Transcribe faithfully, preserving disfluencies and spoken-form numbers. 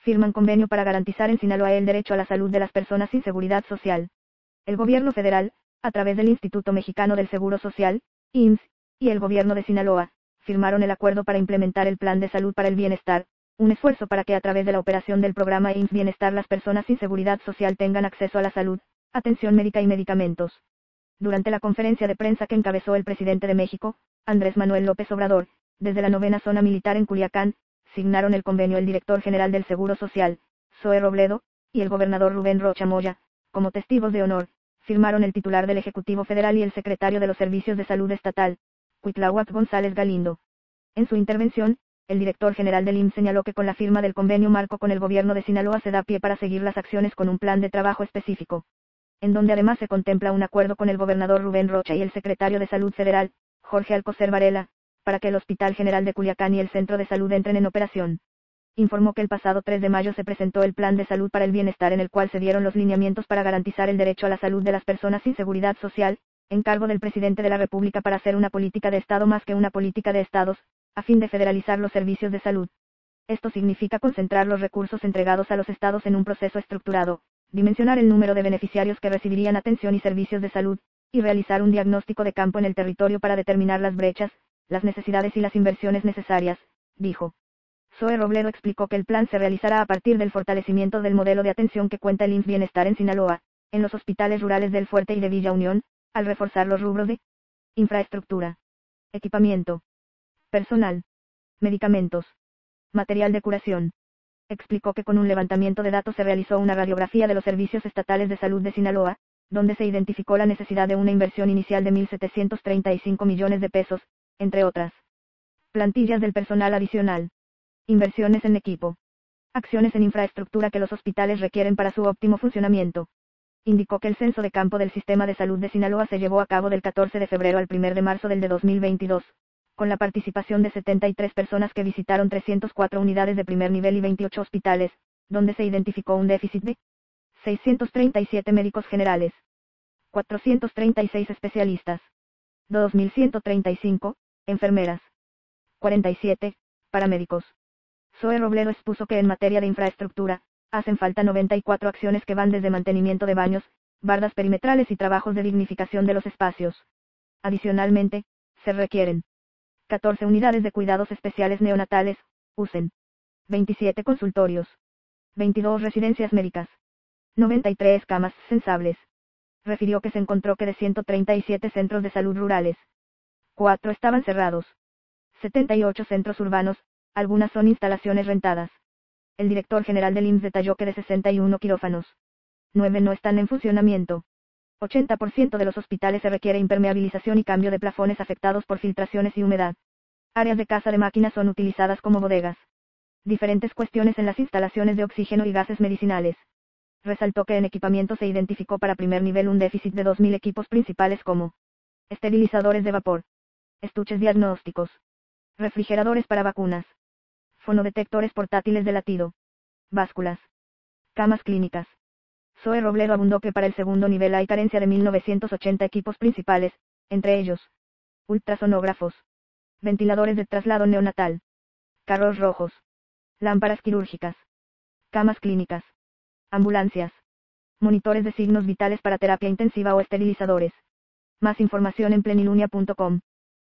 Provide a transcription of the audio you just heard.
firman convenio para garantizar en Sinaloa el derecho a la salud de las personas sin seguridad social. El gobierno federal, a través del Instituto Mexicano del Seguro Social, I M S S, y el gobierno de Sinaloa, firmaron el acuerdo para implementar el Plan de Salud para el Bienestar, un esfuerzo para que a través de la operación del programa I M S S Bienestar las personas sin seguridad social tengan acceso a la salud, atención médica y medicamentos. Durante la conferencia de prensa que encabezó el presidente de México, Andrés Manuel López Obrador, desde la novena zona militar en Culiacán, signaron el convenio el director general del Seguro Social, Zoe Robledo, y el gobernador Rubén Rocha Moya, como testigos de honor, firmaron el titular del Ejecutivo Federal y el secretario de los Servicios de Salud Estatal, Cuitláhuac González Galindo. En su intervención, el director general del I M S S señaló que con la firma del convenio marco con el gobierno de Sinaloa se da pie para seguir las acciones con un plan de trabajo específico, en donde además se contempla un acuerdo con el gobernador Rubén Rocha y el secretario de Salud Federal, Jorge Alcocer Varela, para que el Hospital General de Culiacán y el Centro de Salud entren en operación. Informó que el pasado tres de mayo se presentó el Plan de Salud para el Bienestar en el cual se dieron los lineamientos para garantizar el derecho a la salud de las personas sin seguridad social, en cargo del presidente de la República para hacer una política de Estado más que una política de Estados, a fin de federalizar los servicios de salud. Esto significa concentrar los recursos entregados a los estados en un proceso estructurado, dimensionar el número de beneficiarios que recibirían atención y servicios de salud, y realizar un diagnóstico de campo en el territorio para determinar las brechas, las necesidades y las inversiones necesarias, dijo. Zoe Robledo explicó que el plan se realizará a partir del fortalecimiento del modelo de atención que cuenta el I M S S Bienestar en Sinaloa, en los hospitales rurales del Fuerte y de Villa Unión, al reforzar los rubros de infraestructura, equipamiento, personal, medicamentos, material de curación. Explicó que con un levantamiento de datos se realizó una radiografía de los servicios estatales de salud de Sinaloa, donde se identificó la necesidad de una inversión inicial de mil setecientos treinta y cinco millones de pesos, entre otras. Plantillas del personal adicional. Inversiones en equipo. Acciones en infraestructura que los hospitales requieren para su óptimo funcionamiento. Indicó que el censo de campo del Sistema de Salud de Sinaloa se llevó a cabo del catorce de febrero al primero de marzo del de dos mil veintidós, con la participación de setenta y tres personas que visitaron trescientas cuatro unidades de primer nivel y veintiocho hospitales, donde se identificó un déficit de seiscientos treinta y siete médicos generales, cuatrocientos treinta y seis especialistas, dos mil ciento treinta y cinco, enfermeras, cuarenta y siete, paramédicos. Zoe Robledo expuso que en materia de infraestructura, hacen falta noventa y cuatro acciones que van desde mantenimiento de baños, bardas perimetrales y trabajos de dignificación de los espacios. Adicionalmente, se requieren catorce unidades de cuidados especiales neonatales, U S E N, veintisiete consultorios, veintidós residencias médicas, noventa y tres camas sensables. Refirió que se encontró que de ciento treinta y siete centros de salud rurales, cuatro estaban cerrados, setenta y ocho centros urbanos, algunas son instalaciones rentadas. El director general del I M S S detalló que de sesenta y uno quirófanos, nueve no están en funcionamiento. ochenta por ciento de los hospitales se requiere impermeabilización y cambio de plafones afectados por filtraciones y humedad. Áreas de casa de máquinas son utilizadas como bodegas. Diferentes cuestiones en las instalaciones de oxígeno y gases medicinales. Resaltó que en equipamiento se identificó para primer nivel un déficit de dos mil equipos principales como esterilizadores de vapor, estuches diagnósticos, refrigeradores para vacunas, fonodetectores portátiles de latido, básculas, camas clínicas. Zoe Robledo abundó que para el segundo nivel hay carencia de mil novecientos ochenta equipos principales, entre ellos, ultrasonógrafos, ventiladores de traslado neonatal, carros rojos, lámparas quirúrgicas, camas clínicas, ambulancias, monitores de signos vitales para terapia intensiva o esterilizadores. Más información en plenilunia punto com.